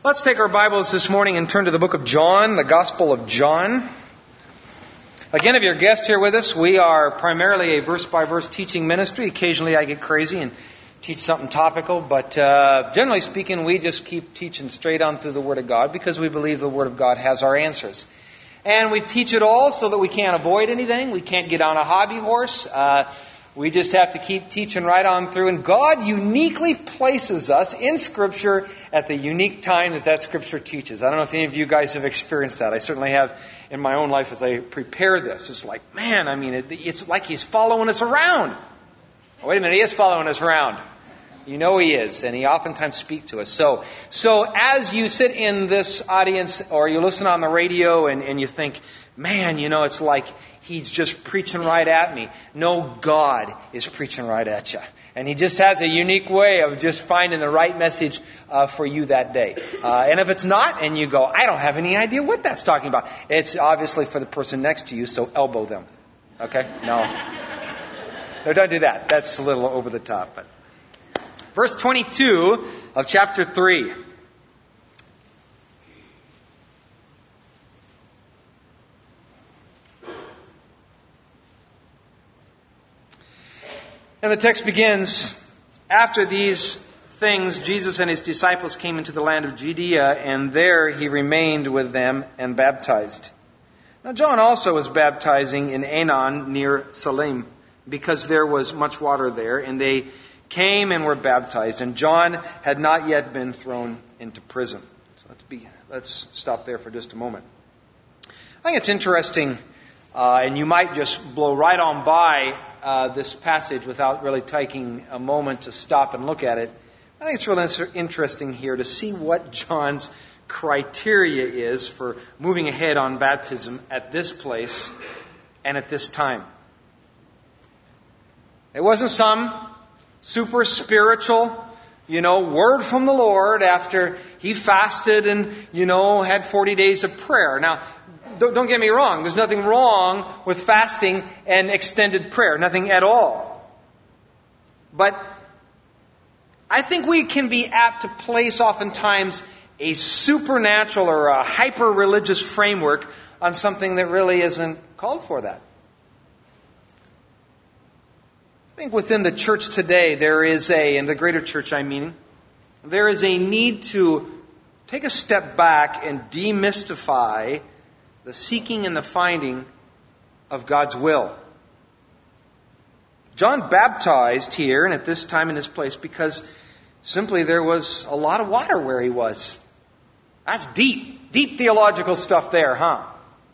Let's take our Bibles this morning and turn to the book of John, the Gospel of John. Again, if you're a guest here with us, we are primarily a verse-by-verse teaching ministry. Occasionally I get crazy and teach something topical, but generally speaking, we just keep teaching straight on through the Word of God because we believe the Word of God has our answers. And we teach it all so that we can't avoid anything. We can't get on a hobby horse. We just have to keep teaching right on through. And God uniquely places us in Scripture at the unique time that Scripture teaches. I don't know if any of you guys have experienced that. I certainly have in my own life as I prepare this. It's like, man, it's like He's following us around. Oh, wait a minute, He is following us around. You know He is, and He oftentimes speaks to us. So as you sit in this audience or you listen on the radio and you think, man, it's like He's just preaching right at me. No, God is preaching right at you. And He just has a unique way of just finding the right message for you that day. And if it's not, and you go, I don't have any idea what that's talking about, it's obviously for the person next to you, so elbow them. Okay? No, don't do that. That's a little over the top. But verse 22 of chapter 3. And the text begins, after these things, Jesus and His disciples came into the land of Judea, and there He remained with them and baptized. Now John also was baptizing in Aenon near Salim, because there was much water there, and they came and were baptized, and John had not yet been thrown into prison. So let's stop there for just a moment. I think it's interesting, and you might just blow right on by this passage without really taking a moment to stop and look at it. I think it's really interesting here to see what John's criteria is for moving ahead on baptism at this place and at this time. It wasn't some super spiritual, word from the Lord after He fasted and, had 40 days of prayer. Now, don't get me wrong. There's nothing wrong with fasting and extended prayer. Nothing at all. But I think we can be apt to place oftentimes a supernatural or a hyper-religious framework on something that really isn't called for that. I think within the church today there is in the greater church there is a need to take a step back and demystify the seeking and the finding of God's will. John baptized here and at this time in this place because simply there was a lot of water where he was. That's deep theological stuff there, huh?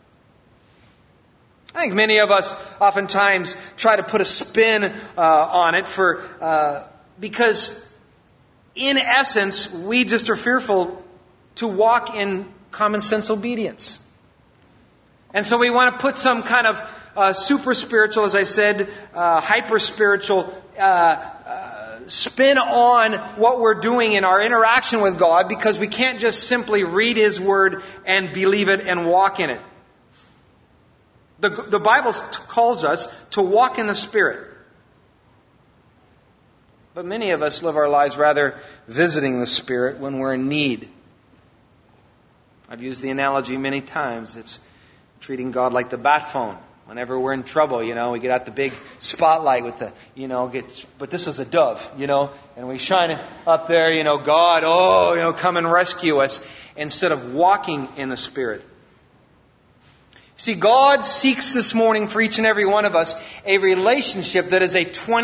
I think many of us oftentimes try to put a spin on it because in essence we just are fearful to walk in common sense obedience. And so we want to put some kind of super spiritual, as I said, hyper spiritual spin on what we're doing in our interaction with God because we can't just simply read His Word and believe it and walk in it. The Bible calls us to walk in the Spirit. But many of us live our lives rather visiting the Spirit when we're in need. I've used the analogy many times. It's treating God like the bat phone. Whenever we're in trouble, we get out the big spotlight with but this is a dove, and we shine it up there, God, come and rescue us, instead of walking in the Spirit. See, God seeks this morning for each and every one of us a relationship that is a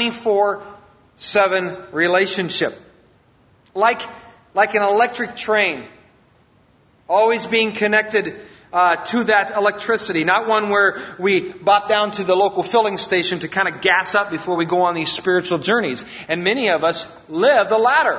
24/7 relationship. Like an electric train, always being connected to that electricity, not one where we bop down to the local filling station to kind of gas up before we go on these spiritual journeys. And many of us live the latter.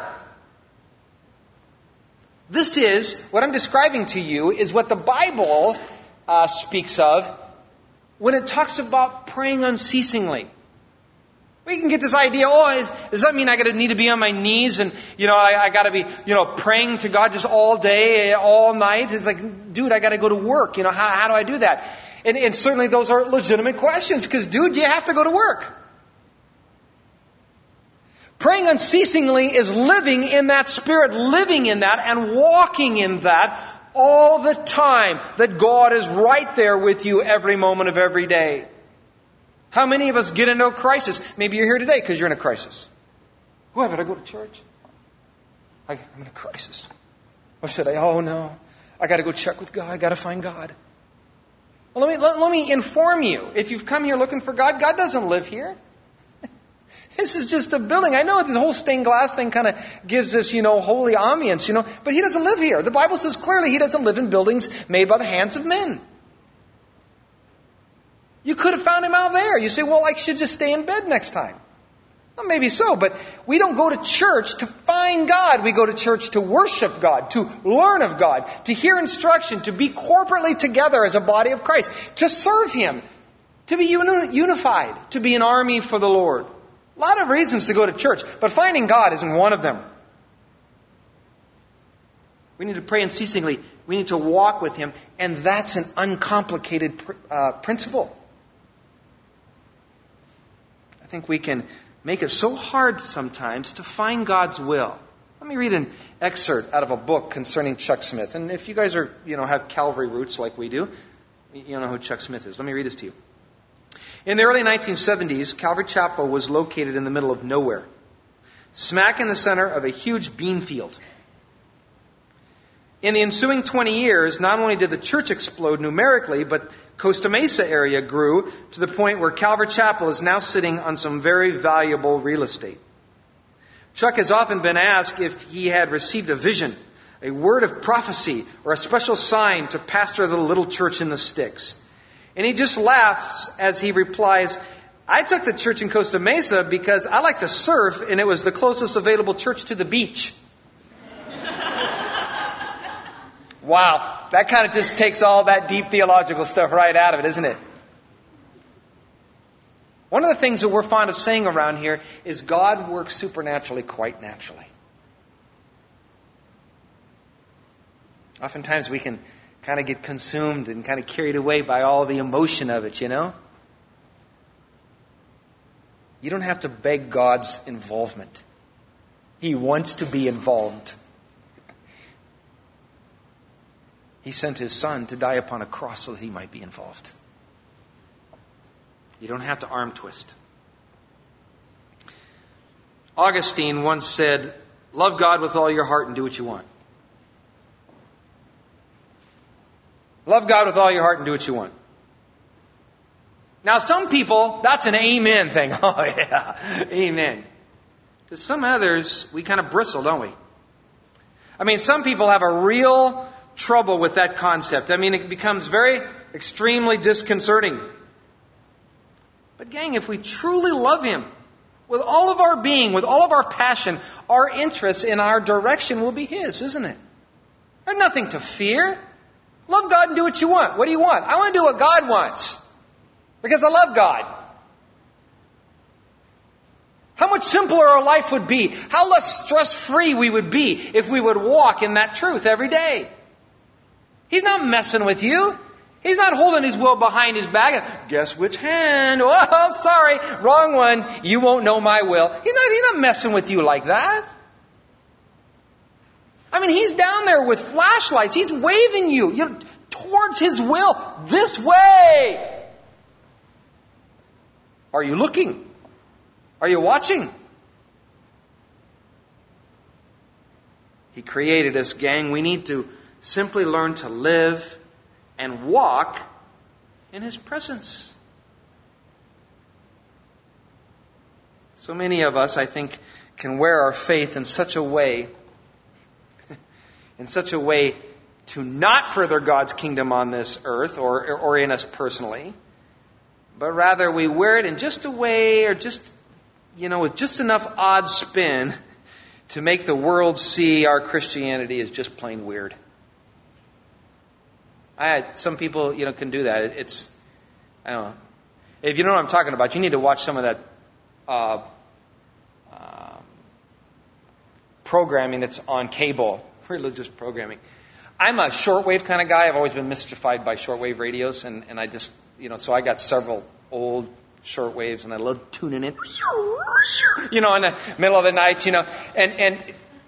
This is, what I'm describing to you, is what the Bible speaks of when it talks about praying unceasingly. We can get this idea, does that mean I need to be on my knees and, I got to be, praying to God just all day, all night? It's like, dude, I got to go to work. How do I do that? And certainly those are legitimate questions because, dude, you have to go to work. Praying unceasingly is living in that Spirit, living in that and walking in that all the time, that God is right there with you every moment of every day. How many of us get into a crisis? Maybe you're here today because you're in a crisis. Oh, I better go to church. I'm in a crisis. Or should I? Oh no, I got to go check with God. I got to find God. Well, let me inform you. If you've come here looking for God, God doesn't live here. This is just a building. I know the whole stained glass thing kind of gives this, holy ambience, but He doesn't live here. The Bible says clearly He doesn't live in buildings made by the hands of men. You could have found Him out there. You say, well, I should just stay in bed next time. Well, maybe so, but we don't go to church to find God. We go to church to worship God, to learn of God, to hear instruction, to be corporately together as a body of Christ, to serve Him, to be unified, to be an army for the Lord. A lot of reasons to go to church, but finding God isn't one of them. We need to pray unceasingly. We need to walk with Him, and that's an uncomplicated principle. I think we can make it so hard sometimes to find God's will. Let me read an excerpt out of a book concerning Chuck Smith. And if you guys are, have Calvary roots like we do, you'll know who Chuck Smith is. Let me read this to you. In the early 1970s, Calvary Chapel was located in the middle of nowhere, smack in the center of a huge bean field. In the ensuing 20 years, not only did the church explode numerically, but Costa Mesa area grew to the point where Calvary Chapel is now sitting on some very valuable real estate. Chuck has often been asked if he had received a vision, a word of prophecy, or a special sign to pastor the little church in the sticks. And he just laughs as he replies, I took the church in Costa Mesa because I like to surf and it was the closest available church to the beach. Wow, that kind of just takes all that deep theological stuff right out of it, isn't it? One of the things that we're fond of saying around here is God works supernaturally quite naturally. Oftentimes we can kind of get consumed and kind of carried away by all the emotion of it, You don't have to beg God's involvement. He wants to be involved. He sent His Son to die upon a cross so that He might be involved. You don't have to arm twist. Augustine once said, love God with all your heart and do what you want. Love God with all your heart and do what you want. Now some people, that's an amen thing. Oh yeah, amen. To some others, we kind of bristle, don't we? Some people have a real trouble with that concept. It becomes very extremely disconcerting. But gang, if we truly love Him, with all of our being, with all of our passion, our interest in our direction will be His, isn't it? There's nothing to fear. Love God and do what you want. What do you want? I want to do what God wants. Because I love God. How much simpler our life would be. How less stress-free we would be if we would walk in that truth every day. He's not messing with you. He's not holding His will behind His back. Guess which hand? Oh, sorry. Wrong one. You won't know my will. He's not messing with you like that. He's down there with flashlights. He's waving you, towards His will. This way. Are you looking? Are you watching? He created us, gang. We need to simply learn to live and walk in His presence. So many of us, I think, can wear our faith in such a way to not further God's kingdom on this earth or in us personally, but rather we wear it in just a way or just, with just enough odd spin to make the world see our Christianity as just plain weird. Some people, can do that. I don't know. If you know what I'm talking about, you need to watch some of that programming that's on cable. Religious programming. I'm a shortwave kind of guy. I've always been mystified by shortwave radios, and I just, so I got several old shortwaves, and I love tuning in, in the middle of the night, and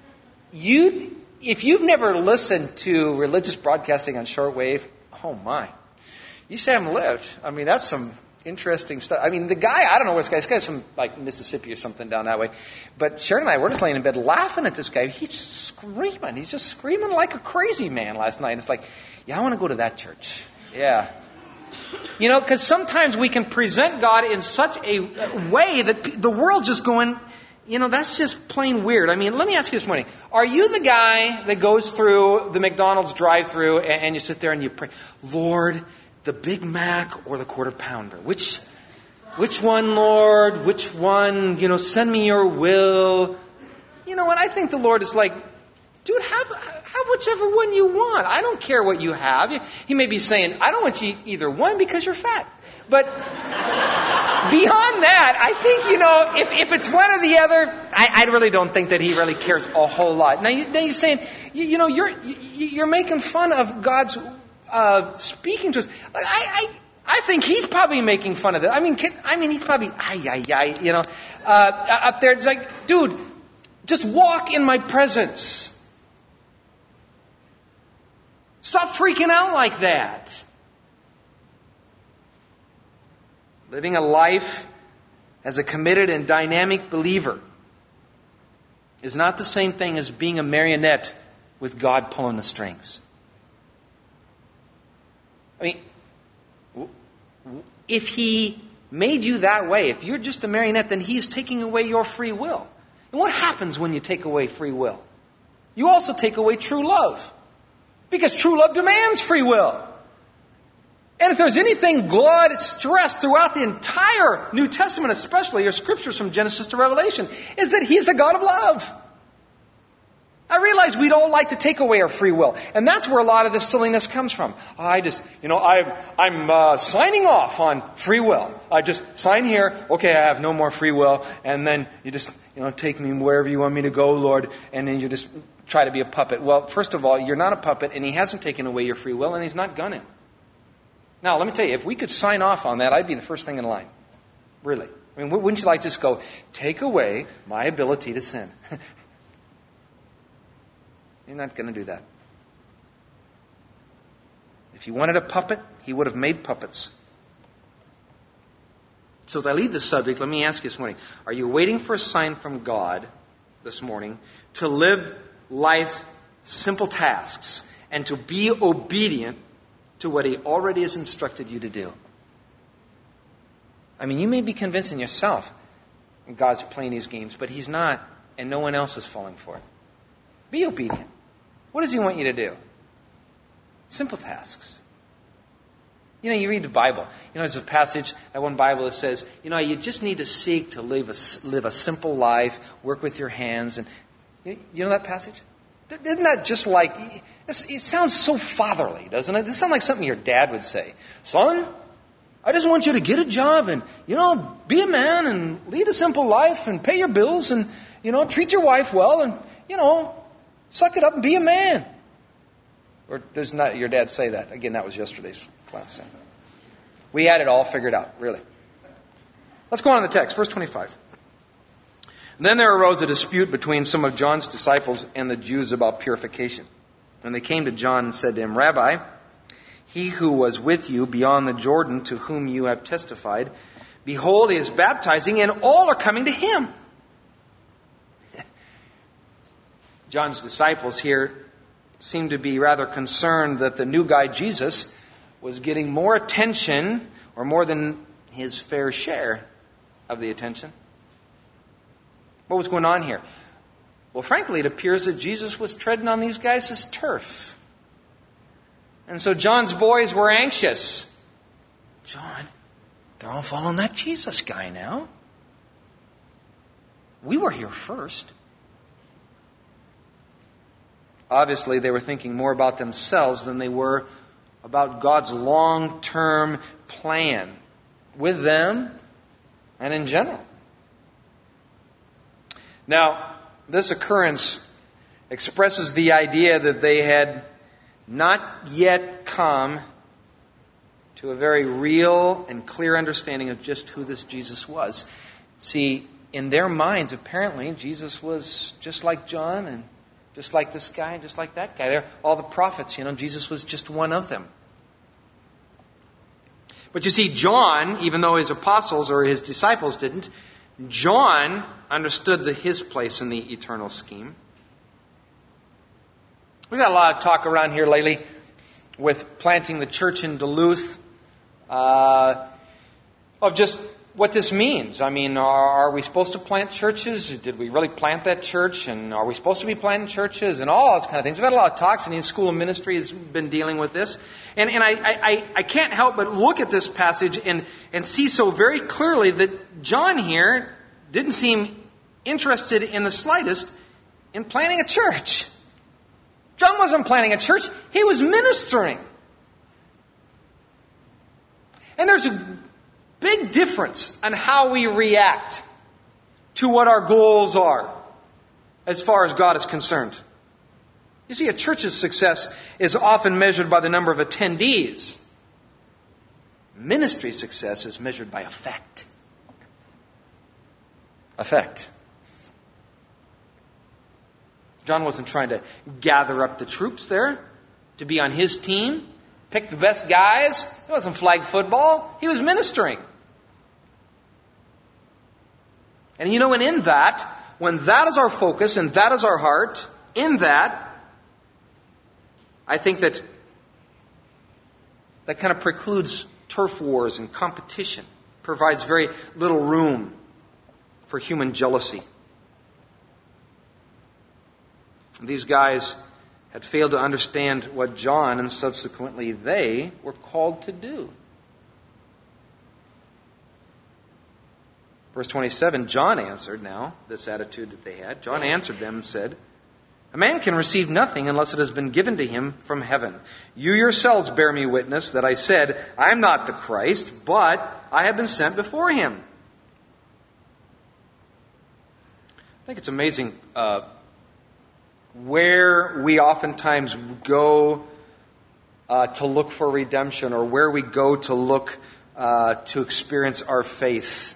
if you've never listened to religious broadcasting on shortwave, oh my, you just haven't lived. I mean, that's some interesting stuff. I mean, the guy, I don't know where this guy's from, like Mississippi or something down that way. But Sharon and I were just laying in bed laughing at this guy. He's just screaming. He's just screaming like a crazy man last night. It's like, yeah, I want to go to that church. Yeah. Because sometimes we can present God in such a way that the world's just going, that's just plain weird. I mean, let me ask you this morning. Are you the guy that goes through the McDonald's drive-thru and you sit there and you pray, Lord, the Big Mac or the Quarter Pounder? Which one, Lord? Which one? Send me your will. And I think the Lord is like, dude, have whichever one you want. I don't care what you have. He may be saying, I don't want you either one because you're fat. But beyond that, I think, if it's one or the other, I really don't think that he really cares a whole lot. Now you're saying, you're making fun of God's speaking to us. I think he's probably making fun of it. I mean, he's probably, up there. It's like, dude, just walk in my presence. Stop freaking out like that. Living a life as a committed and dynamic believer is not the same thing as being a marionette with God pulling the strings. I mean, if he made you that way, if you're just a marionette, then he's taking away your free will. And what happens when you take away free will? You also take away true love. Because true love demands free will. And if there's anything God stressed throughout the entire New Testament, especially your scriptures from Genesis to Revelation, is that He's the God of love. I realize we don't like to take away our free will. And that's where a lot of this silliness comes from. I'm signing off on free will. I just sign here. Okay, I have no more free will. And then you just, take me wherever you want me to go, Lord. And then you just try to be a puppet. Well, first of all, you're not a puppet, and He hasn't taken away your free will, and He's not gonna. Now, let me tell you, if we could sign off on that, I'd be the first thing in line. Really. I mean, wouldn't you like to just go, take away my ability to sin? You're not going to do that. If He wanted a puppet, He would have made puppets. So as I lead this subject, let me ask you this morning, are you waiting for a sign from God this morning to live life's simple tasks and to be obedient to what He already has instructed you to do? I mean, you may be convincing yourself God's playing these games, but He's not, and no one else is falling for it. Be obedient. What does He want you to do? Simple tasks. You read the Bible. There's a passage, that one Bible that says, you just need to seek to live a simple life, work with your hands. And you know that passage? Isn't that just like, it sounds so fatherly, doesn't it? It sounds like something your dad would say. Son, I just want you to get a job and, be a man and lead a simple life and pay your bills and, treat your wife well and, suck it up and be a man. Or does not your dad say that? Again, that was yesterday's class. We had it all figured out, really. Let's go on to the text, verse 25. And then there arose a dispute between some of John's disciples and the Jews about purification. And they came to John and said to him, Rabbi, he who was with you beyond the Jordan, to whom you have testified, behold, he is baptizing, and all are coming to him. John's disciples here seem to be rather concerned that the new guy, Jesus, was getting more attention, or more than his fair share of the attention. What was going on here? Well, frankly, it appears that Jesus was treading on these guys' turf. And so John's boys were anxious. John, they're all following that Jesus guy now. We were here first. Obviously, they were thinking more about themselves than they were about God's long-term plan with them and in general. Now, this occurrence expresses the idea that they had not yet come to a very real and clear understanding of just who this Jesus was. See, in their minds, apparently, Jesus was just like John and just like this guy and just like that guy. They're all the prophets, Jesus was just one of them. But you see, John, even though his apostles or his disciples didn't, John understood his place in the eternal scheme. We've got a lot of talk around here lately with planting the church in Duluth of just what this means. I mean, are we supposed to plant churches? Did we really plant that church? And are we supposed to be planting churches? And all those kind of things. We've had a lot of talks, and the School of Ministry has been dealing with this. And I can't help but look at this passage and see so very clearly that John here didn't seem interested in the slightest in planting a church. John wasn't planting a church. He was ministering. And there's a big difference on how we react to what our goals are as far as God is concerned. You see, a church's success is often measured by the number of attendees. Ministry success is measured by effect. Effect. John wasn't trying to gather up the troops there to be on his team, pick the best guys. It wasn't flag football. He was ministering. And and in that, when that is our focus and that is our heart, in that, I think that kind of precludes turf wars and competition, provides very little room for human jealousy. These guys had failed to understand what John and subsequently they were called to do. Verse 27, John answered now, this attitude that they had. John answered them and said, "A man can receive nothing unless it has been given to him from heaven. You yourselves bear me witness that I said, I am not the Christ, but I have been sent before him." I think it's amazing where we oftentimes go to look for redemption, or where we go to look to experience our faith.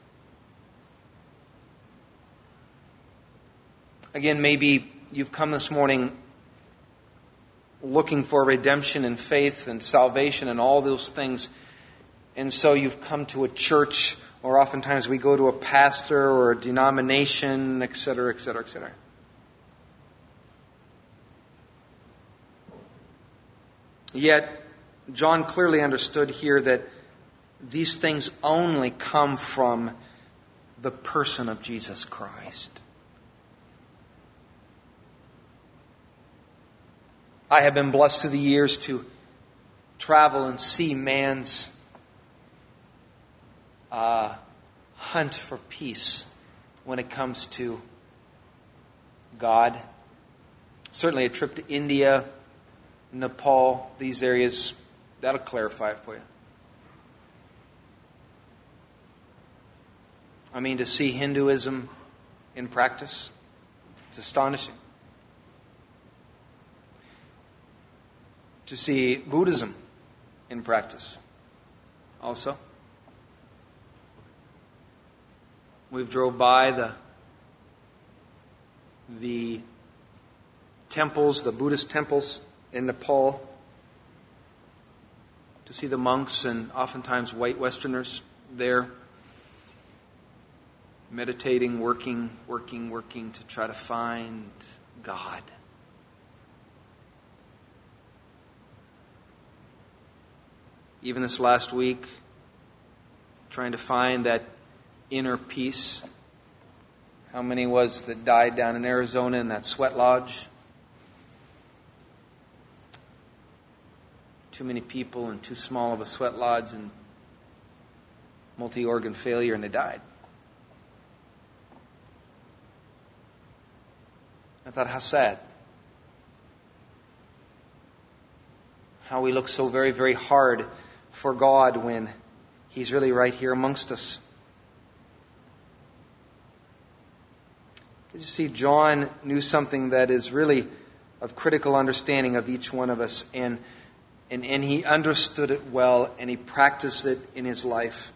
Again, maybe you've come this morning looking for redemption and faith and salvation and all those things, and so you've come to a church, or oftentimes we go to a pastor or a denomination, etc., etc., etc. Yet, John clearly understood here that these things only come from the person of Jesus Christ. I have been blessed through the years to travel and see man's hunt for peace when it comes to God. Certainly a trip to India, Nepal, these areas, that'll clarify it for you. I mean, to see Hinduism in practice, it's astonishing. To see Buddhism in practice also. We've drove by the temples, the Buddhist temples in Nepal, to see the monks and oftentimes white Westerners there meditating, working to try to find God. Even this last week, trying to find that inner peace. How many was that died down in Arizona in that sweat lodge? Too many people in too small of a sweat lodge and multi-organ failure, and they died. I thought, how sad. How we look so very, very hard for God when He's really right here amongst us. Because you see, John knew something that is really of critical understanding of each one of us. And And he understood it well, and he practiced it in his life.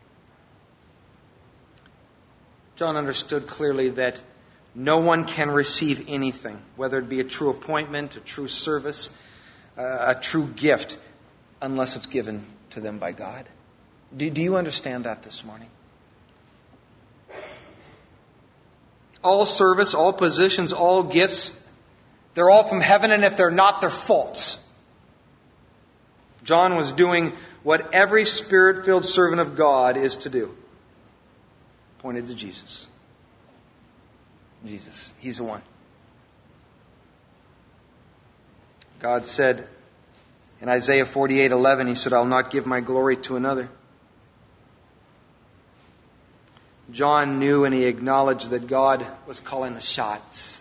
John understood clearly that no one can receive anything, whether it be a true appointment, a true service, a true gift, unless it's given to them by God. Do you understand that this morning? All service, all positions, all gifts, they're all from heaven, and if they're not, they're false. John was doing what every Spirit-filled servant of God is to do. Pointed to Jesus. Jesus. He's the one. God said in Isaiah 48:11, He said, I'll not give my glory to another. John knew and he acknowledged that God was calling the shots.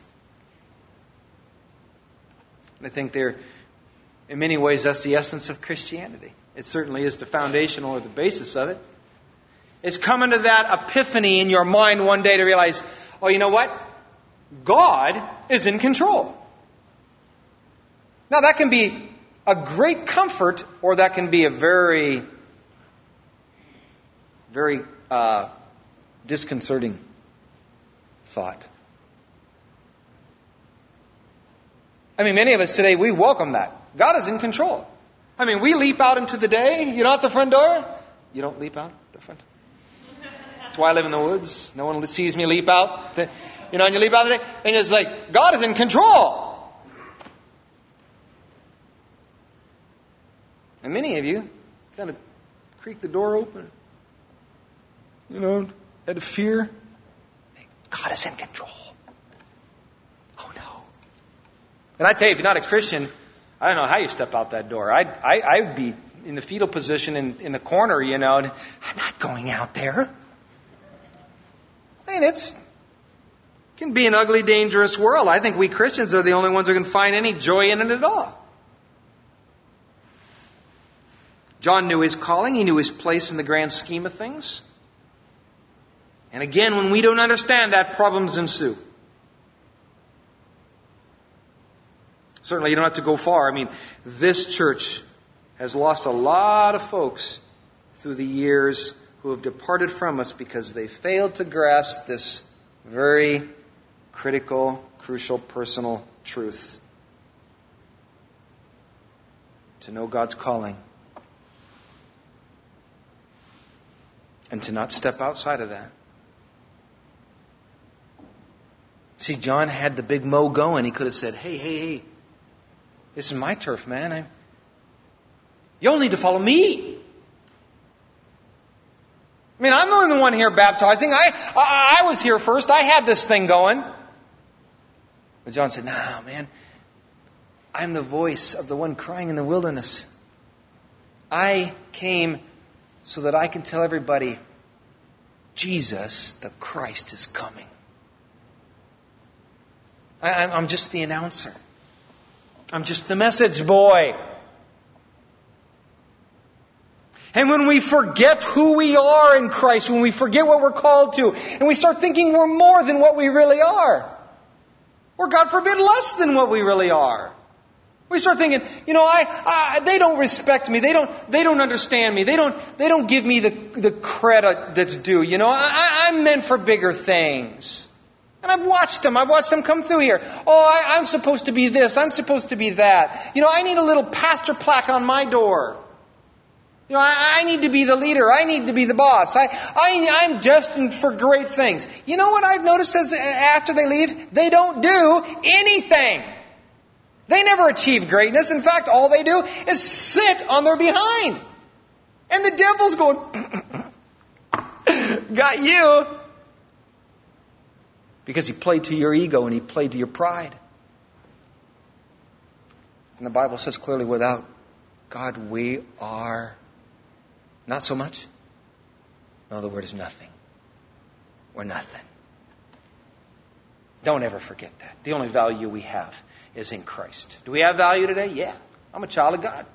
And I think in many ways, that's the essence of Christianity. It certainly is the foundational or the basis of it. It's coming to that epiphany in your mind one day to realize, oh, you know what? God is in control. Now, that can be a great comfort, or that can be a very, very disconcerting thought. I mean, many of us today, we welcome that. God is in control. I mean, we leap out into the day, out the front door. You don't leap out the front door. That's why I live in the woods. No one sees me leap out. And you leap out of the day, and it's like, God is in control. And many of you kind of creak the door open. Out of fear. God is in control. Oh no. And I tell you, if you're not a Christian, I don't know how you step out that door. I'd be in the fetal position in the corner, and I'm not going out there. I mean, it can be an ugly, dangerous world. I think we Christians are the only ones who can find any joy in it at all. John knew his calling. He knew his place in the grand scheme of things. And again, when we don't understand that, problems ensue. Certainly, you don't have to go far. I mean, this church has lost a lot of folks through the years who have departed from us because they failed to grasp this very critical, crucial, personal truth. To know God's calling. And to not step outside of that. See, John had the big mo going. He could have said, hey, this is my turf, man. You'll need to follow me. I mean, I'm the only one here baptizing. I was here first. I had this thing going. But John said, no, man. I'm the voice of the one crying in the wilderness. I came so that I can tell everybody, Jesus, the Christ, is coming. I'm just the announcer. I'm just the message boy. And when we forget who we are in Christ, when we forget what we're called to, and we start thinking we're more than what we really are, or God forbid, less than what we really are, we start thinking, they don't respect me. They don't understand me. They don't give me the credit that's due. I'm meant for bigger things. And I've watched them come through here. Oh, I'm supposed to be this. I'm supposed to be that. I need a little pastor plaque on my door. I need to be the leader. I need to be the boss. I'm destined for great things. You know what I've noticed after they leave? They don't do anything. They never achieve greatness. In fact, all they do is sit on their behind. And the devil's going, got you. Because he played to your ego and he played to your pride. And the Bible says clearly, without God, we are not so much. No, the word is nothing. We're nothing. Don't ever forget that. The only value we have is in Christ. Do we have value today? Yeah. I'm a child of God.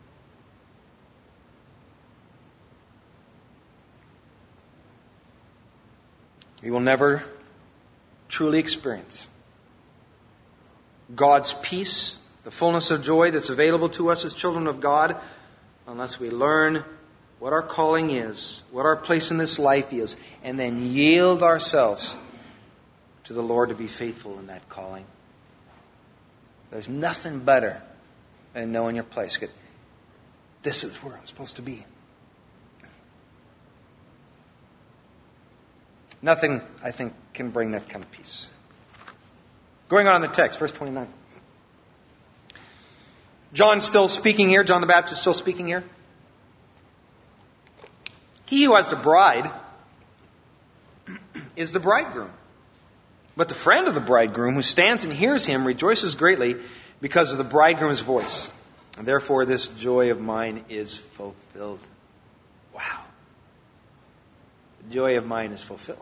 We will never truly experience God's peace the fullness of joy that's available to us as children of God, unless we learn what our calling is, what our place in this life is, and then yield ourselves to the Lord to be faithful in that calling. There's nothing better than knowing your place. This is where I'm supposed to be. Nothing, I think, can bring that kind of peace. Going on in the text, verse 29. John's still speaking here. John the Baptist still speaking here. He who has the bride is the bridegroom. But the friend of the bridegroom who stands and hears him rejoices greatly because of the bridegroom's voice. And therefore this joy of mine is fulfilled. Wow. The joy of mine is fulfilled.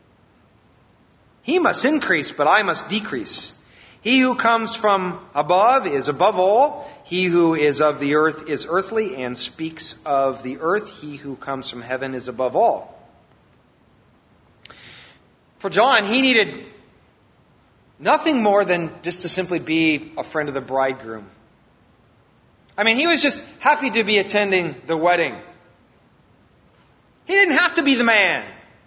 He must increase, but I must decrease. He who comes from above is above all. He who is of the earth is earthly and speaks of the earth. He who comes from heaven is above all. For John, he needed nothing more than just to simply be a friend of the bridegroom. I mean, he was just happy to be attending the wedding. He didn't have to be the man.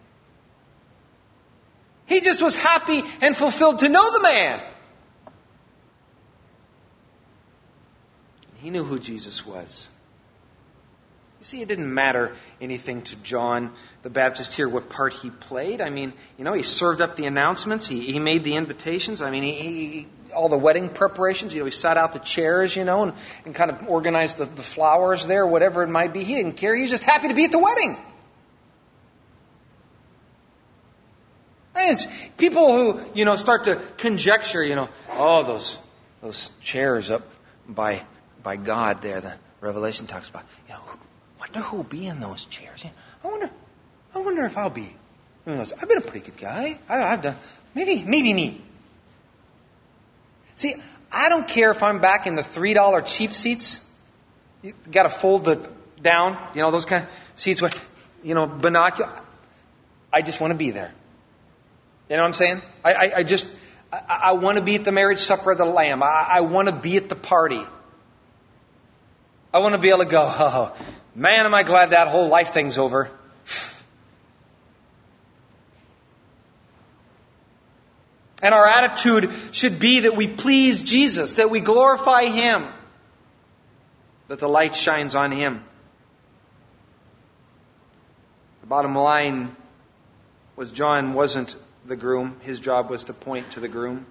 He just was happy and fulfilled to know the man. He knew who Jesus was. You see, it didn't matter anything to John the Baptist here what part he played. I mean, he served up the announcements. He made the invitations. I mean, he all the wedding preparations. He sat out the chairs, and kind of organized the flowers there, whatever it might be. He didn't care. He was just happy to be at the wedding. And people who, start to conjecture, those chairs up by God there, the Revelation talks about, wonder who will be in those chairs. I wonder if I'll be. I've been a pretty good guy. I've done, maybe me. See, I don't care if I'm back in the $3 cheap seats. You got to fold down, those kind of seats with, binocular. I just want to be there. You know what I'm saying? I want to be at the marriage supper of the Lamb. I want to be at the party. I want to be able to go, oh, man, am I glad that whole life thing's over. And our attitude should be that we please Jesus, that we glorify Him, that the light shines on Him. The bottom line was John wasn't the groom. His job was to point to the groom.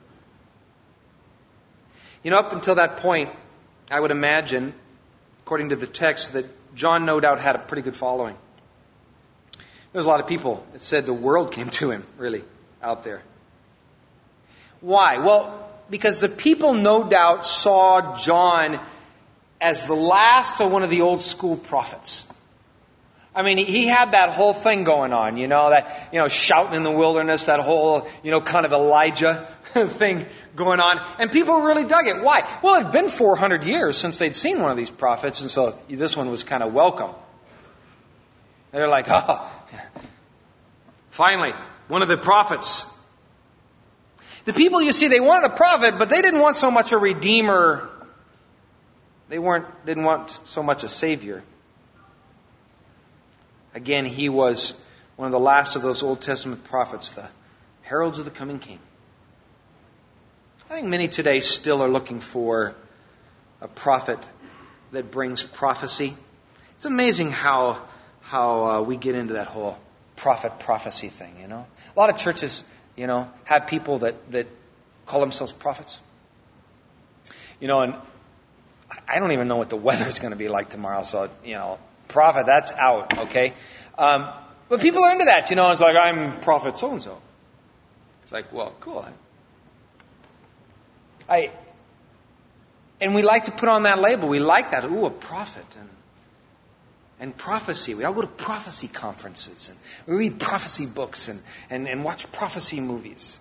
Up until that point, I would imagine, according to the text, that John no doubt had a pretty good following. There was a lot of people that said the world came to him, really, out there. Why? Well, because the people no doubt saw John as the last of one of the old school prophets. I mean, he had that whole thing going on, that, shouting in the wilderness, that whole, kind of Elijah thing going on. And people really dug it. Why? Well, it had been 400 years since they'd seen one of these prophets, and so this one was kind of welcome. They're like, oh, finally, one of the prophets. The people, you see, they wanted a prophet, but they didn't want so much a redeemer. They didn't want so much a savior. Again, he was one of the last of those Old Testament prophets, the heralds of the coming King. I think many today still are looking for a prophet that brings prophecy. It's amazing how we get into that whole prophecy thing, A lot of churches, have people that call themselves prophets. And I don't even know what the weather's going to be like tomorrow, so, prophet, that's out, okay? But people are into that, It's like, I'm prophet so-and-so. It's like, well, cool. And we like to put on that label. We like that. Ooh, a prophet. And prophecy. We all go to prophecy conferences. And we read prophecy books and watch prophecy movies.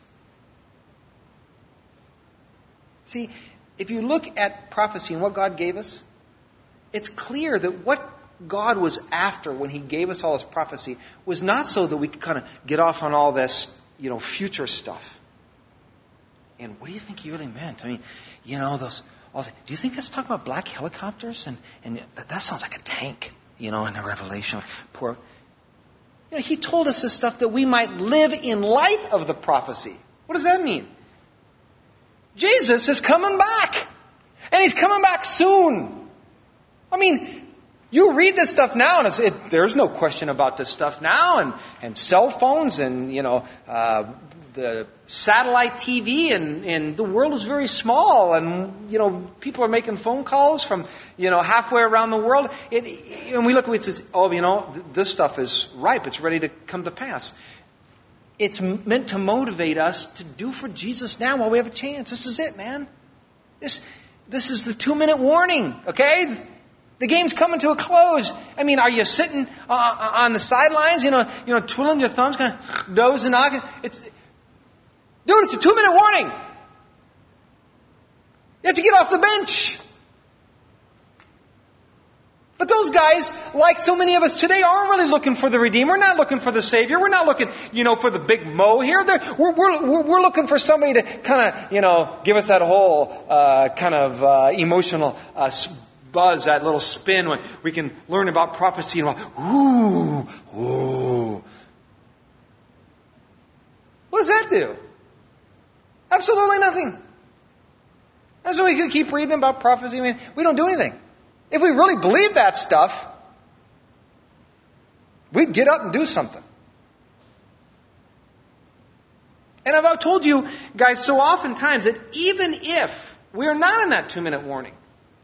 See, if you look at prophecy and what God gave us, it's clear that what God was after when He gave us all His prophecy was not so that we could kind of get off on all this, future stuff. And what do you think He really meant? I mean, I'll say, do you think that's talking about black helicopters? And that sounds like a tank, in the Revelation. Poor. He told us this stuff that we might live in light of the prophecy. What does that mean? Jesus is coming back. And He's coming back soon. I mean, you read this stuff now, and there's no question about this stuff now, and cell phones, and, the satellite TV, and the world is very small, and, people are making phone calls from, halfway around the world. And we look at it and say, this stuff is ripe. It's ready to come to pass. It's meant to motivate us to do for Jesus now while we have a chance. This is it, man. This is the 2-minute warning, okay? The game's coming to a close. I mean, are you sitting on the sidelines, twiddling your thumbs, kind of dozing off? It's a 2-minute warning. You have to get off the bench. But those guys, like so many of us today, aren't really looking for the Redeemer. We're not looking for the Savior. We're not looking, for the big mo here. We're looking for somebody to kind of, give us that whole emotional buzz, that little spin when we can learn about prophecy and ooh. What does that do? Absolutely nothing. And so we could keep reading about prophecy. I mean, we don't do anything. If we really believe that stuff, we'd get up and do something. And I've told you guys so oftentimes that even if we're not in that 2-minute warning,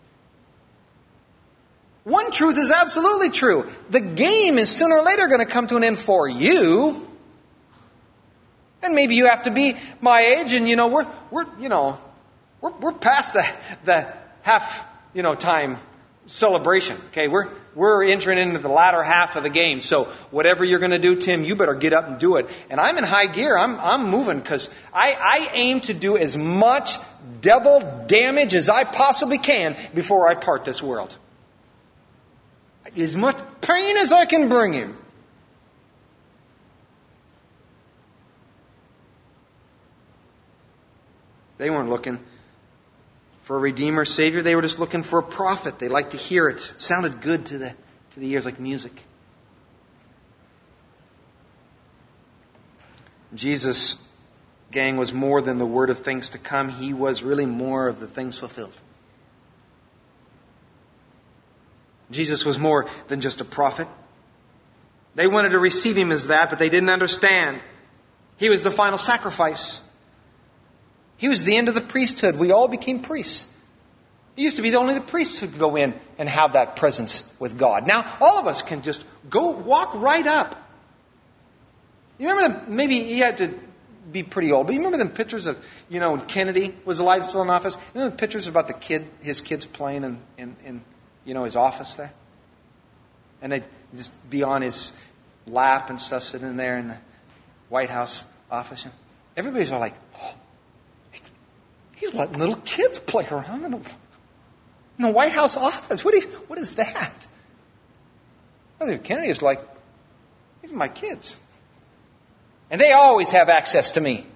one truth is absolutely true. The game is sooner or later going to come to an end for you. And maybe you have to be my age, and we're past the half time celebration. Okay, we're entering into the latter half of the game. So whatever you're going to do, Tim, you better get up and do it. And I'm in high gear. I'm moving because I aim to do as much devil damage as I possibly can before I part this world. As much pain as I can bring him. They weren't looking for a Redeemer, Savior. They were just looking for a prophet. They liked to hear it. It sounded good to the ears, like music. Jesus, gang, was more than the word of things to come. He was really more of the things fulfilled. Jesus was more than just a prophet. They wanted to receive Him as that, but they didn't understand. He was the final sacrifice. He was the end of the priesthood. We all became priests. It used to be only the priests who could go in and have that presence with God. Now, all of us can just go walk right up. You remember maybe he had to be pretty old, but you remember them pictures of, when Kennedy was alive, still in office? You know the pictures about his kids playing in his office there? And they'd just be on his lap and stuff, sitting in there in the White House office. Everybody's all like, oh, he's letting little kids play around in the White House office. What is that? Kennedy is like, these are my kids. And they always have access to me.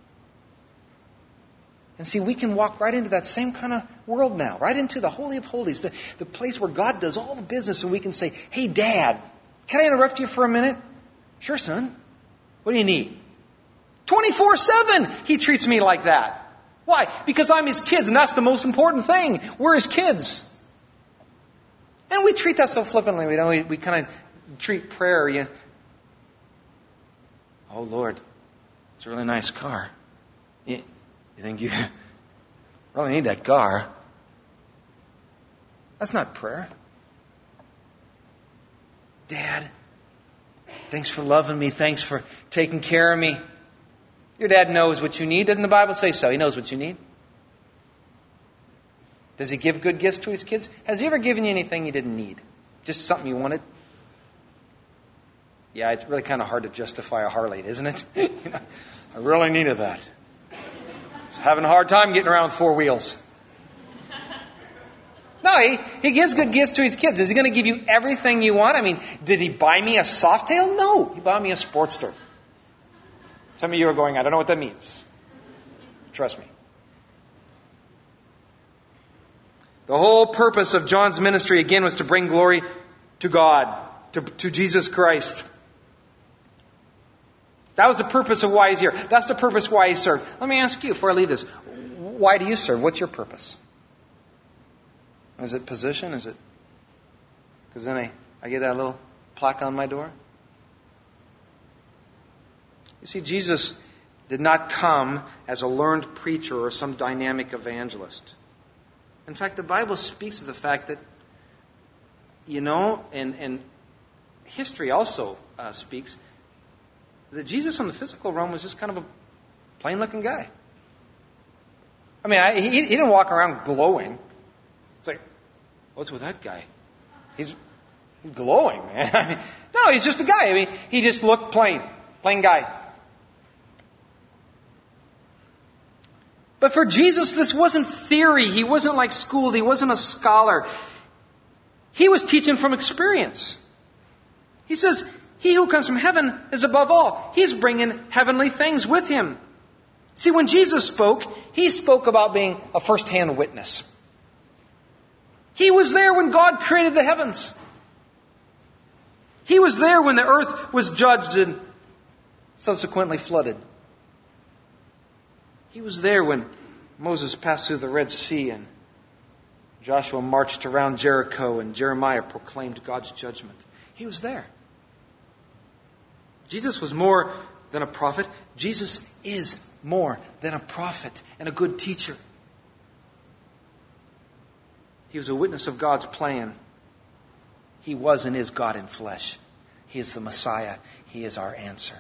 And see, we can walk right into that same kind of world now, right into the Holy of Holies, the place where God does all the business, and we can say, hey, Dad, can I interrupt you for a minute? Sure, son. What do you need? 24/7, He treats me like that. Why? Because I'm His kids, and that's the most important thing. We're His kids. And we treat that so flippantly. We kind of treat prayer, oh, Lord, it's a really nice car. You think you really need that car? That's not prayer. Dad, thanks for loving me. Thanks for taking care of me. Your dad knows what you need. Doesn't the Bible say so? He knows what you need. Does He give good gifts to His kids? Has He ever given you anything you didn't need? Just something you wanted? Yeah, it's really kind of hard to justify a Harley, isn't it? I really needed that. Having a hard time getting around 4 wheels. No, he gives good gifts to His kids. Is He going to give you everything you want? I mean, did He buy me a Softail? No, He bought me a Sportster. Some of you are going, I don't know what that means. Trust me. The whole purpose of John's ministry, again, was to bring glory to God, to Jesus Christ. That was the purpose of why he's here. That's the purpose why he served. Let me ask you before I leave this. Why do you serve? What's your purpose? Is it position? Is it because then I get that little plaque on my door? You see, Jesus did not come as a learned preacher or some dynamic evangelist. In fact, the Bible speaks of the fact that, and history also speaks, that Jesus in the physical realm was just kind of a plain-looking guy. I mean, he didn't walk around glowing. It's like, what's with that guy? He's glowing, man. I mean, no, he's just a guy. I mean, he just looked plain guy. But for Jesus, this wasn't theory. He wasn't like schooled. He wasn't a scholar. He was teaching from experience. He says, he who comes from heaven is above all. He's bringing heavenly things with him. See, when Jesus spoke, he spoke about being a first-hand witness. He was there when God created the heavens. He was there when the earth was judged and subsequently flooded. He was there when Moses passed through the Red Sea and Joshua marched around Jericho and Jeremiah proclaimed God's judgment. He was there. Jesus was more than a prophet. Jesus is more than a prophet and a good teacher. He was a witness of God's plan. He was and is God in flesh. He is the Messiah. He is our answer.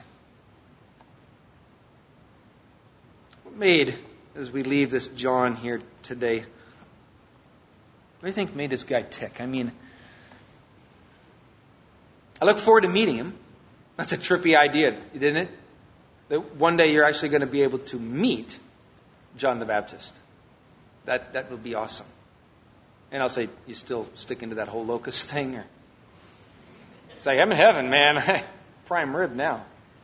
Made, as we leave this John here today, what do you think made this guy tick? I mean, I look forward to meeting him. That's a trippy idea, didn't it? That one day you're actually going to be able to meet John the Baptist. That would be awesome. And I'll say, you still sticking to that whole locust thing? Or it's like, I'm in heaven, man. Prime rib now.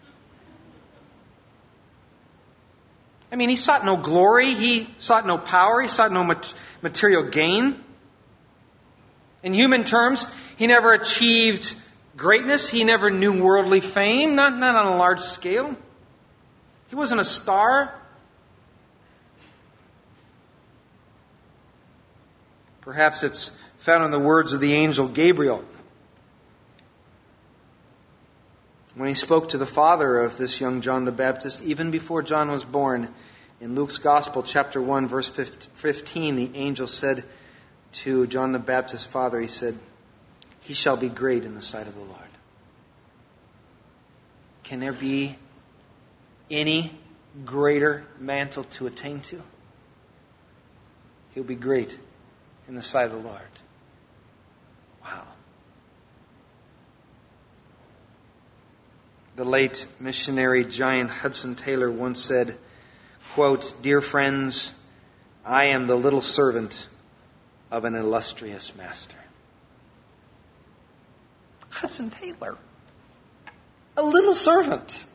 I mean, he sought no glory. He sought no power. He sought no material gain. In human terms, he never achieved greatness. He never knew worldly fame, not on a large scale. He wasn't a star. Perhaps it's found in the words of the angel Gabriel when he spoke to the father of this young John the Baptist, even before John was born. In Luke's Gospel, chapter 1, verse 15, the angel said to John the Baptist's father, he said, he shall be great in the sight of the Lord. Can there be any greater mantle to attain to? He'll be great in the sight of the Lord. Wow. The late missionary giant Hudson Taylor once said, quote, "Dear friends, I am the little servant of an illustrious master." Hudson Taylor. A little servant.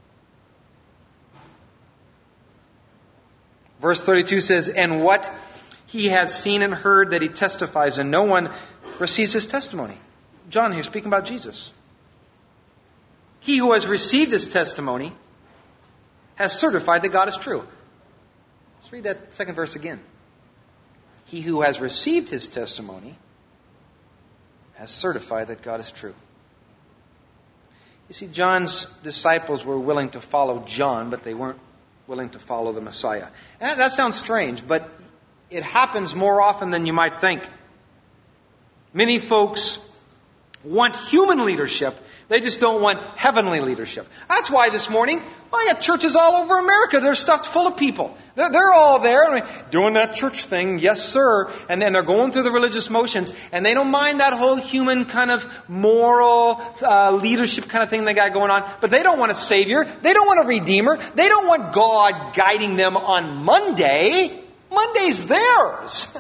Verse 32 says, "And what he has seen and heard that he testifies, and no one receives his testimony." John here speaking about Jesus. He who has received his testimony has certified that God is true. Let's read that second verse again. He who has received his testimony has certified that God is true. You see, John's disciples were willing to follow John, but they weren't willing to follow the Messiah. And that sounds strange, but it happens more often than you might think. Many folks want human leadership. They just don't want heavenly leadership. That's why this morning, I got churches all over America. They're stuffed full of people. They're all there doing that church thing. Yes, sir. And they're going through the religious motions. And they don't mind that whole human kind of moral leadership kind of thing they got going on. But they don't want a Savior. They don't want a Redeemer. They don't want God guiding them on Monday. Monday's theirs.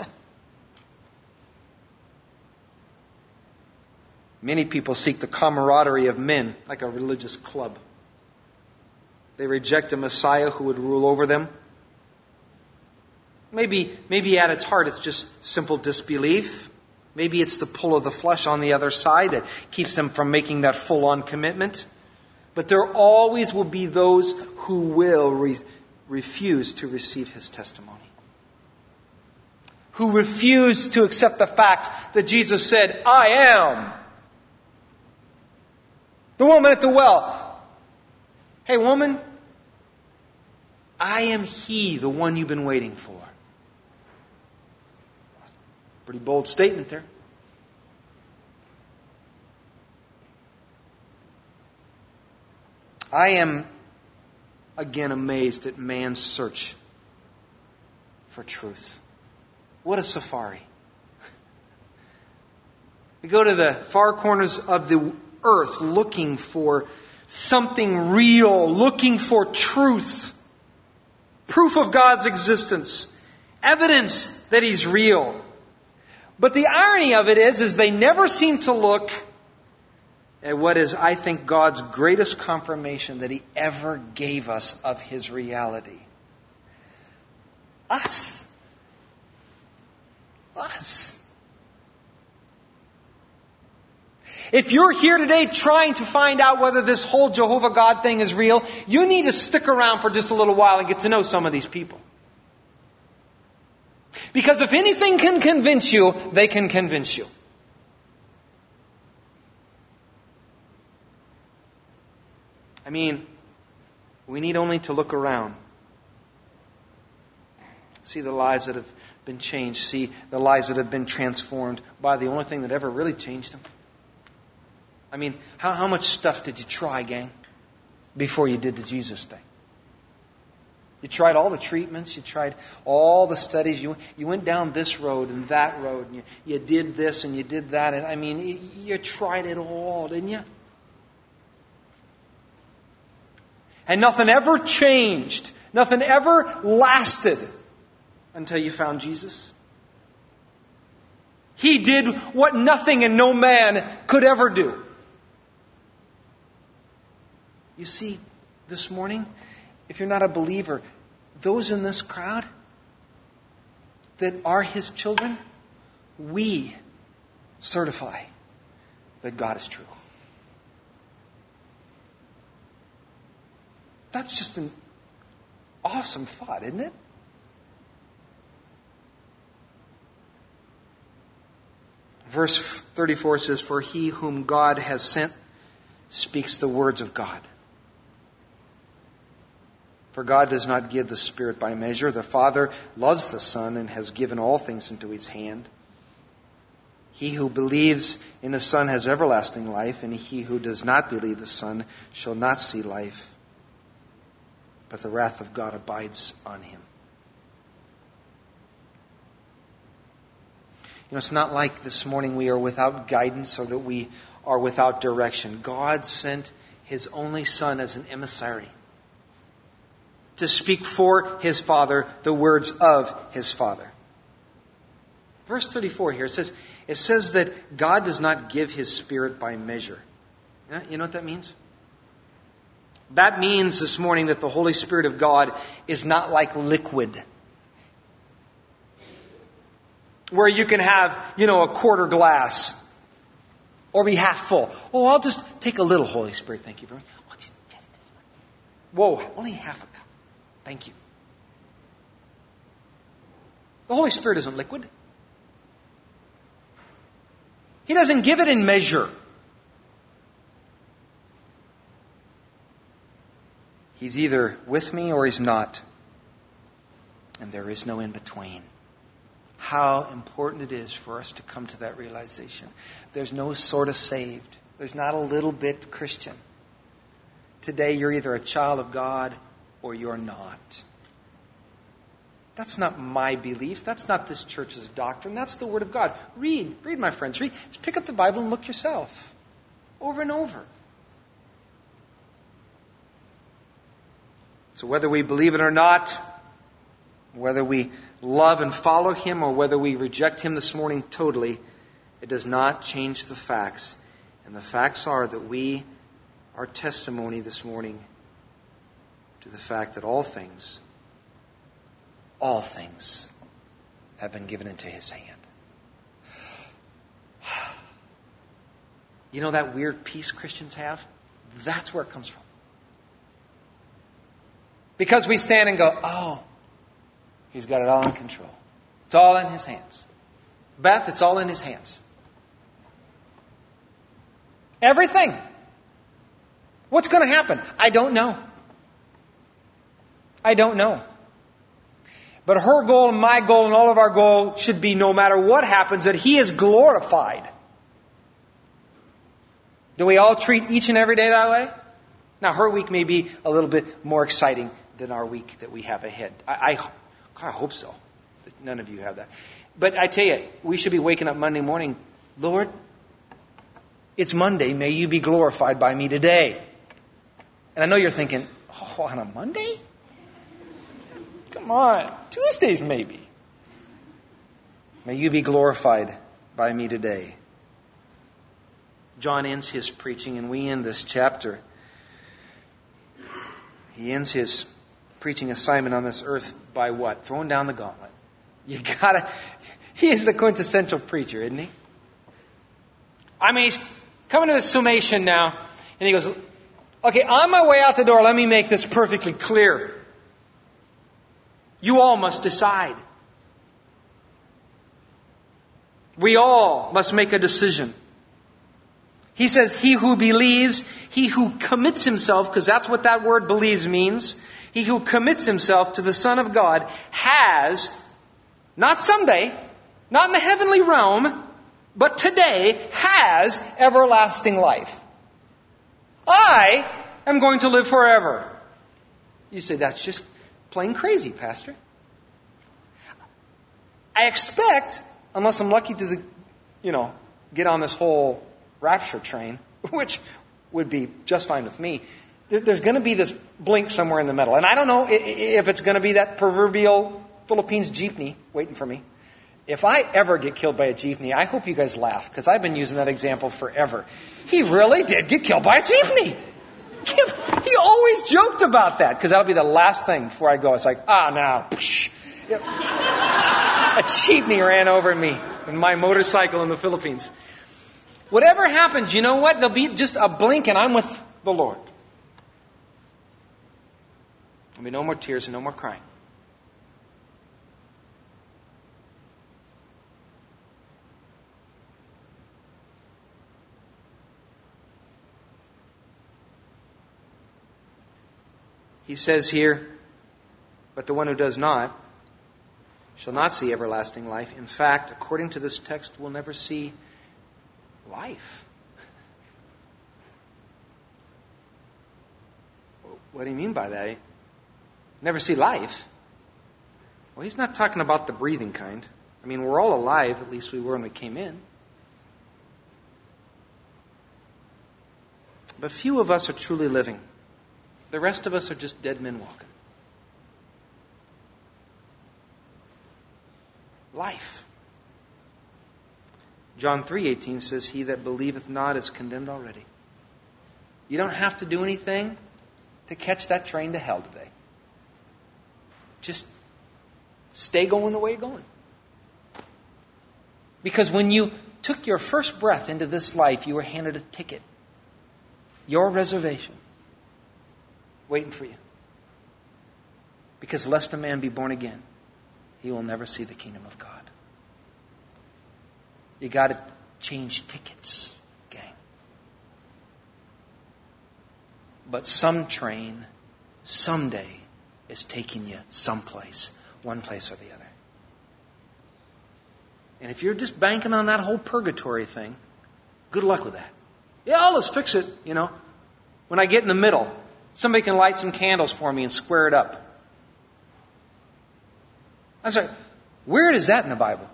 Many people seek the camaraderie of men, like a religious club. They reject a Messiah who would rule over them. Maybe at its heart it's just simple disbelief. Maybe it's the pull of the flesh on the other side that keeps them from making that full-on commitment. But there always will be those who will refuse to receive His testimony. Who refuse to accept the fact that Jesus said, I am. The woman at the well. Hey, woman, I am He, the one you've been waiting for. Pretty bold statement there. I am, again, amazed at man's search for truth. What a safari. We go to the far corners of the earth looking for something real, looking for truth, proof of God's existence, evidence that He's real. But the irony of it is they never seem to look at what is, I think, God's greatest confirmation that He ever gave us of His reality. Us. Us. If you're here today trying to find out whether this whole Jehovah God thing is real, you need to stick around for just a little while and get to know some of these people. Because if anything can convince you, they can convince you. I mean, we need only to look around. See the lives that have been changed. See the lives that have been transformed by the only thing that ever really changed them. I mean, how much stuff did you try, gang, before you did the Jesus thing? You tried all the treatments. You tried all the studies. You went down this road and that road. And you did this and you did that. And I mean, you tried it all, didn't you? And nothing ever changed. Nothing ever lasted until you found Jesus. He did what nothing and no man could ever do. You see, this morning, if you're not a believer, those in this crowd that are His children, we certify that God is true. That's just an awesome thought, isn't it? Verse 34 says, "For he whom God has sent speaks the words of God. For God does not give the Spirit by measure. The Father loves the Son and has given all things into His hand. He who believes in the Son has everlasting life, and he who does not believe the Son shall not see life, but the wrath of God abides on him." You know, it's not like this morning we are without guidance or that we are without direction. God sent His only Son as an emissary to speak for His Father the words of His Father. Verse 34 here, it says that God does not give His Spirit by measure. You know what that means? That means this morning that the Holy Spirit of God is not like liquid, where you can have, a quarter glass or be half full. Oh, I'll just take a little, Holy Spirit. Thank you very much. Oh, just this one. Whoa, only half a cup. Thank you. The Holy Spirit isn't liquid. He doesn't give it in measure. He's either with me or He's not. And there is no in between. How important it is for us to come to that realization. There's no sort of saved. There's not a little bit Christian. Today you're either a child of God or you're not. That's not my belief. That's not this church's doctrine. That's the Word of God. Read, my friends. Read. Just pick up the Bible and look yourself. Over and over. So whether we believe it or not, whether we love and follow Him or whether we reject Him this morning totally, it does not change the facts. And the facts are that our testimony this morning to the fact that all things have been given into his hand. You know that weird peace Christians have? That's where it comes from. Because we stand and go, oh, he's got it all in control. It's all in his hands. Beth, it's all in his hands. Everything. What's going to happen? I don't know. I don't know. But her goal and my goal and all of our goal should be, no matter what happens, that he is glorified. Do we all treat each and every day that way? Now, her week may be a little bit more exciting than our week that we have ahead. I hope so. None of you have that. But I tell you, we should be waking up Monday morning, Lord, it's Monday. May you be glorified by me today. And I know you're thinking, oh, on a Monday? Come on. Tuesdays maybe. May you be glorified by me today. John ends his preaching, and we end this chapter. He ends his preaching assignment on this earth by what? Throwing down the gauntlet. He is the quintessential preacher, isn't he? I mean, he's coming to the summation now, and he goes, okay, on my way out the door, let me make this perfectly clear. You all must decide. We all must make a decision. He says, he who believes, he who commits himself, because that's what that word believes means, he who commits himself to the Son of God has, not someday, not in the heavenly realm, but today has everlasting life. I am going to live forever. You say, that's just plain crazy, Pastor. I expect, unless I'm lucky to, get on this whole rapture train, which would be just fine with me, there's going to be this blink somewhere in the middle. And I don't know if it's going to be that proverbial Philippines jeepney waiting for me. If I ever get killed by a jeepney, I hope you guys laugh, because I've been using that example forever. He really did get killed by a jeepney. He always joked about that, because that'll be the last thing before I go. It's like, now. A jeepney ran over me in my motorcycle in the Philippines. Whatever happens, you know what? There'll be just a blink and I'm with the Lord. There'll be no more tears and no more crying. He says here, but the one who does not shall not see everlasting life. In fact, according to this text, will never see life. What do you mean by that? Never see life? Well, he's not talking about the breathing kind. I mean, we're all alive, at least we were when we came in. But few of us are truly living. The rest of us are just dead men walking. Life. John 3:18 says, he that believeth not is condemned already. You don't have to do anything to catch that train to hell today. Just stay going the way you're going. Because when you took your first breath into this life, you were handed a ticket. Your reservation. Waiting for you. Because lest a man be born again, he will never see the kingdom of God. You got to change tickets, gang. But some train, someday, is taking you someplace, one place or the other. And if you're just banking on that whole purgatory thing, good luck with that. Yeah, I'll just fix it, When I get in the middle, somebody can light some candles for me and square it up. I'm sorry, where is that in the Bible?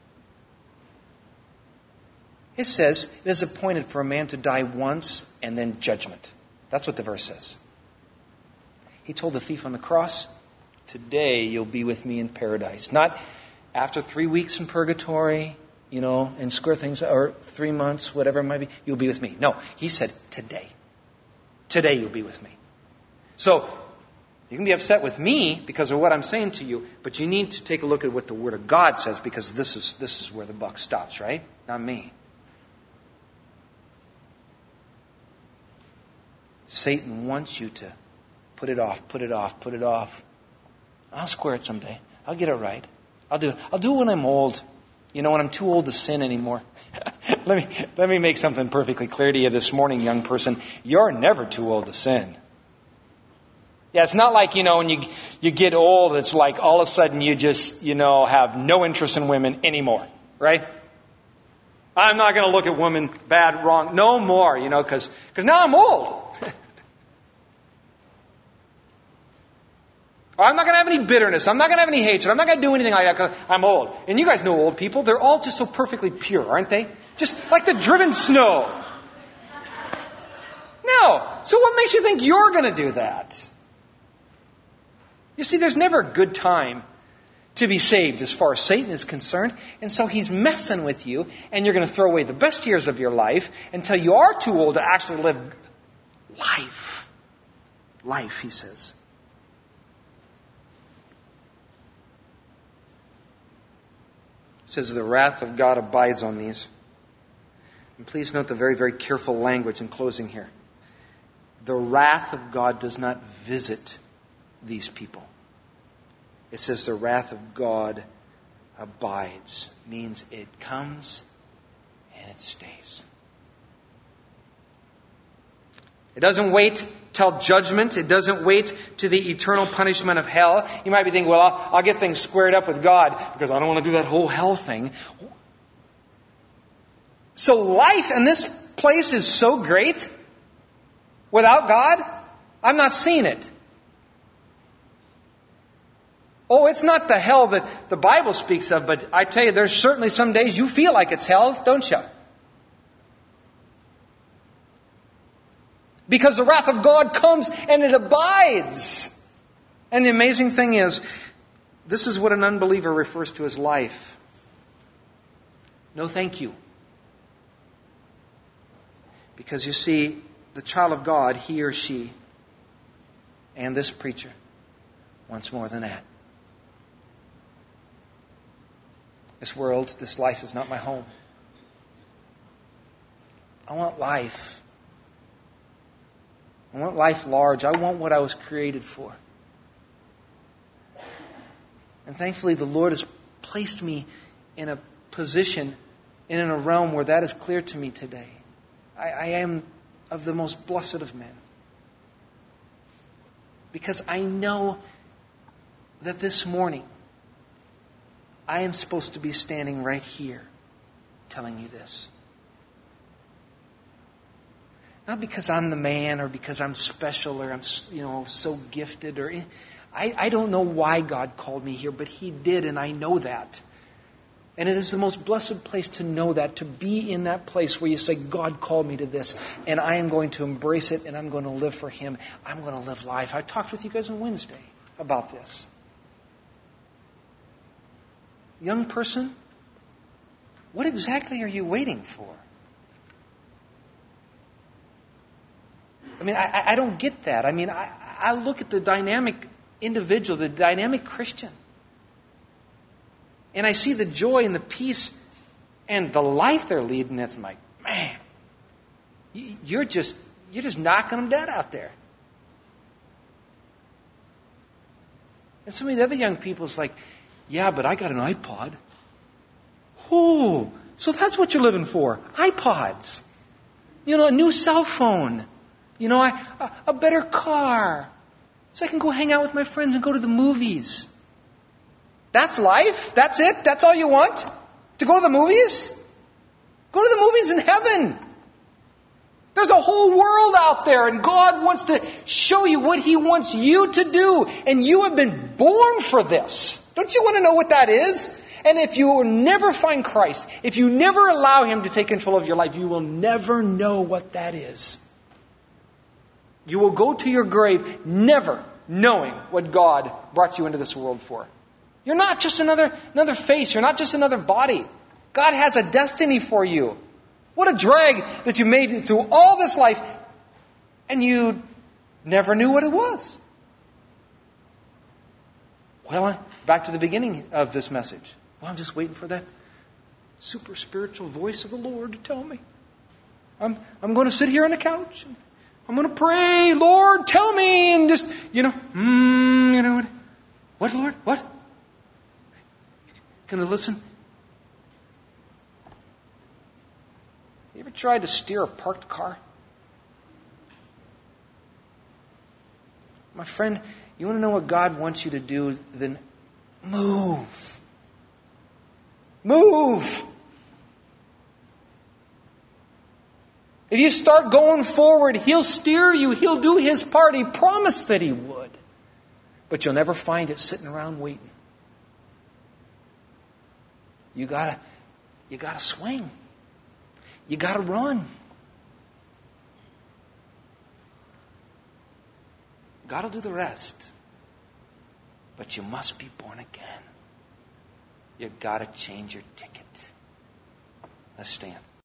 It says it is appointed for a man to die once and then judgment. That's what the verse says. He told the thief on the cross, today you'll be with me in paradise. Not after 3 weeks in purgatory, and square things, or 3 months, whatever it might be, you'll be with me. No, he said today. Today you'll be with me. So, You can be upset with me because of what I'm saying to you, but you need to take a look at what the Word of God says, because this is where the buck stops, right? Not me. Satan wants you to put it off, put it off, put it off. I'll square it someday. I'll get it right. I'll do it when I'm old. When I'm too old to sin anymore. Let me make something perfectly clear to you this morning, young person. You're never too old to sin. Yeah, it's not like, when you get old, it's like all of a sudden you just, have no interest in women anymore, right? I'm not going to look at women bad, wrong, no more, because now I'm old. Or I'm not going to have any bitterness. I'm not going to have any hatred. I'm not going to do anything like that because I'm old. And you guys know old people. They're all just so perfectly pure, aren't they? Just like the driven snow. No. So what makes you think you're going to do that? You see, there's never a good time to be saved as far as Satan is concerned. And so he's messing with you, and you're going to throw away the best years of your life until you are too old to actually live life. Life, he says. It says the wrath of God abides on these. And please note the very, very careful language in closing here. The wrath of God does not visit these people. It says the wrath of God abides. Means it comes and it stays. It doesn't wait till judgment. It doesn't wait to the eternal punishment of hell. You might be thinking, well, I'll get things squared up with God because I don't want to do that whole hell thing. So life in this place is so great without God, I'm not seeing it. Oh, it's not the hell that the Bible speaks of, but I tell you, there's certainly some days you feel like it's hell, don't you? Because the wrath of God comes and it abides. And the amazing thing is, this is what an unbeliever refers to as life. No thank you. Because you see, the child of God, he or she, and this preacher, wants more than that. This world, this life is not my home. I want life. I want life large. I want what I was created for. And thankfully, the Lord has placed me in a position and in a realm where that is clear to me today. I am of the most blessed of men. Because I know that this morning, I am supposed to be standing right here telling you this. Not because I'm the man or because I'm special or I'm so gifted or I don't know why God called me here, but He did, and I know that. And it is the most blessed place to know that, to be in that place where you say, God called me to this, and I am going to embrace it, and I'm going to live for Him. I'm going to live life. I talked with you guys on Wednesday about this. Young person, what exactly are you waiting for? I mean, I don't get that. I mean, I look at the dynamic individual, the dynamic Christian, and I see the joy and the peace and the life they're leading. It's like, man, you're just knocking them dead out there. And some of the other young people is like, yeah, but I got an iPod. Oh, so that's what you're living for. iPods. A new cell phone. A better car. So I can go hang out with my friends and go to the movies. That's life? That's it? That's all you want? To go to the movies? Go to the movies in heaven. There's a whole world out there, and God wants to show you what He wants you to do. And you have been born for this. Don't you want to know what that is? And if you will never find Christ, if you never allow Him to take control of your life, you will never know what that is. You will go to your grave never knowing what God brought you into this world for. You're not just another face. You're not just another body. God has a destiny for you. What a drag that you made it through all this life and you never knew what it was. Well, back to the beginning of this message. Well, I'm just waiting for that super spiritual voice of the Lord to tell me. I'm going to sit here on the couch. And I'm going to pray, Lord, tell me. And just, what, Lord? What? Can I listen? You ever tried to steer a parked car? My friend, you want to know what God wants you to do? Then move. Move. If you start going forward, He'll steer you. He'll do His part. He promised that He would. But you'll never find it sitting around waiting. You gotta swing. You gotta run. God will do the rest. But you must be born again. You gotta change your ticket. Let's stand.